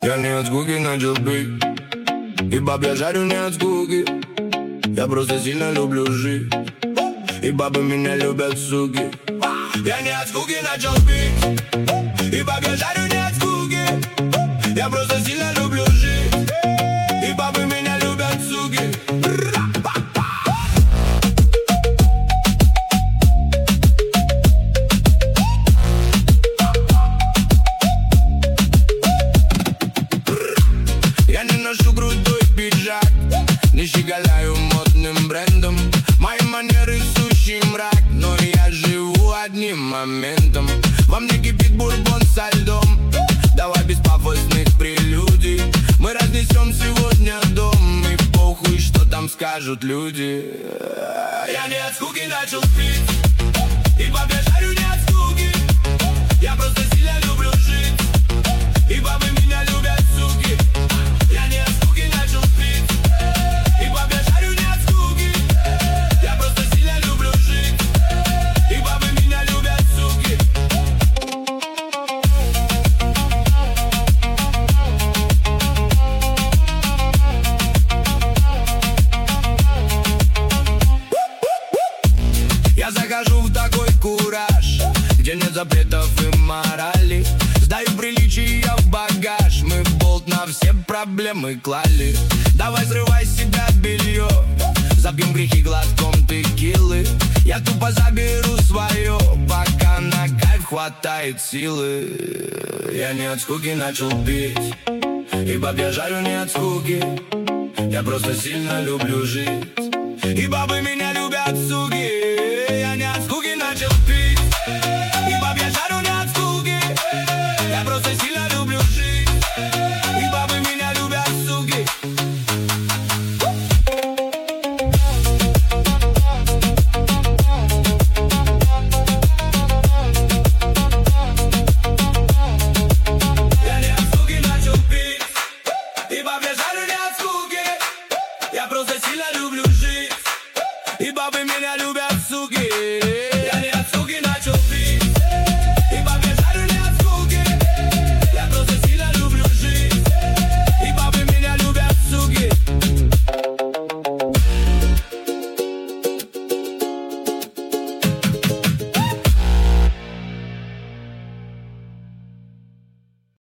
Я не от скуки начал пить, и баб я жарю не от скуки. Я просто сильно люблю жить, и бабы меня любят, суки. Я не от скуки начал пить, и баб я жарю не от скуки. Я просто сильно люблю жить, и бабы меня любят, суки. Я не ношу крутой пиджак, не щеголяю модным брендом. Мои манеры сущий мрак, но я живу одним моментом. Во мне кипит бурбон со льдом. Давай без пафосных прелюдий, мы разнесем сегодня дом. И похуй, что там скажут люди. Я не от скуки начал пить, и баб я жарю не от скуки. Я просто сильно люблю жить, и бабы меня любят, суки. Я не от скуки начал пить, и баб я жарю не от скуки. Я просто сильно люблю жить, и бабы меня любят, суки. Я захожу в такой кураж, где нет запретов и морали. Сдаю приличия в багаж, мы болт на все проблемы клали. Давай срывай с себя белье, забьем грехи глотком текилы. Я тупо заберу свое, пока на кайф хватает силы. Я не от скуки начал пить, и баб я жарю не от скуки. Я просто сильно люблю жить, и бабы меня любят, суки. Я не от скуки начал пить, и баб я жарю не от скуки. Я просто сильно люблю жить, и бабы меня любят, суки. Я не от скуки начал пить, и баб я жарю не от скуки. Я просто сильно люблю жить, и бабы меня любят, суки.